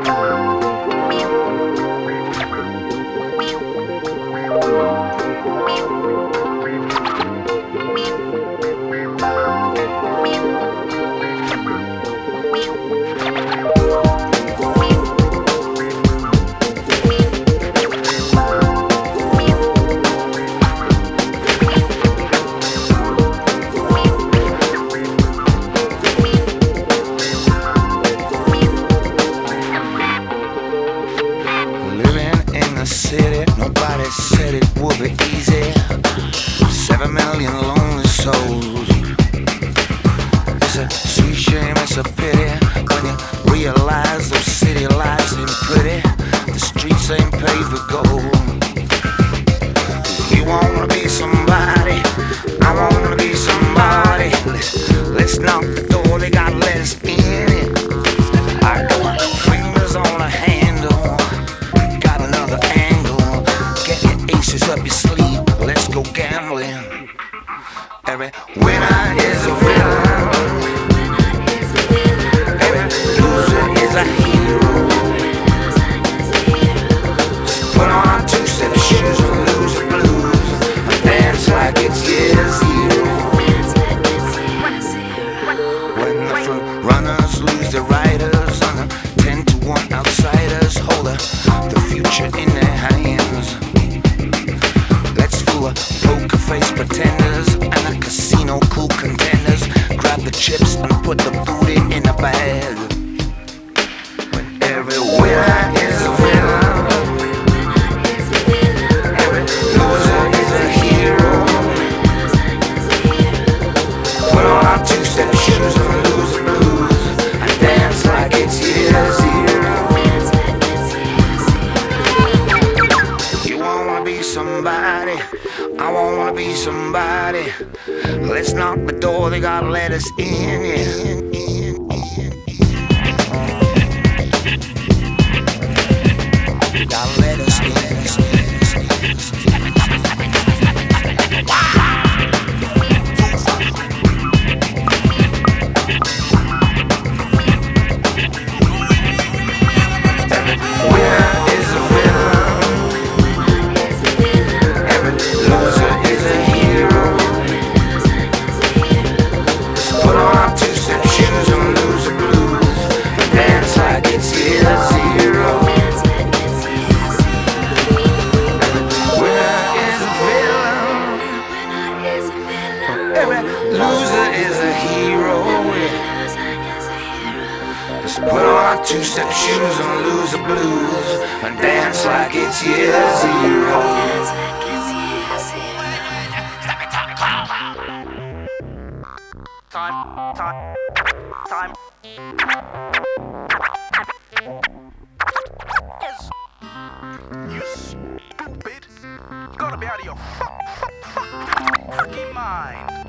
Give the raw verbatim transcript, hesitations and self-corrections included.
Nobody said it would be easy. Seven million lonely souls. It's a sweet shame, it's a pity when you realize those city lights ain't pretty. The streets ain't paved with gold. You wanna be somebody, I wanna be somebody. Let's, let's knock the door, they gotta let us in. I got my fingers on a handle, got another angle. Get your aces up your sleeve, let's go gambling. Every winner is a villain, every loser is a hero. Put on two-step shoes and lose the blues, and dance like it's year zero. When the front runners lose their riders, and the ten to one outsiders hold the, the future in their hands. Let's fool a poker face pretenders and the casino cool contenders. Grab the chips and put the booty in the bag. When every winner is a villain, every loser is a hero. Put on our two-step shoes and lose the blues, and dance like it's year zero. You wanna be somebody, I wanna be somebody. Let's knock the door, they gotta let us in, yeah. Gotta let us in. Every winner is a villain, every loser is a hero. Put on our two-step shoes and lose the blues, and dance like it's year zero. Winner is a villain, every loser is a hero. Just put on our two-step shoes and lose the blues, and dance like it's year zero. Time, time, time. You stupid! You gotta be out of your fuck, fuck, fuck, fucking mind!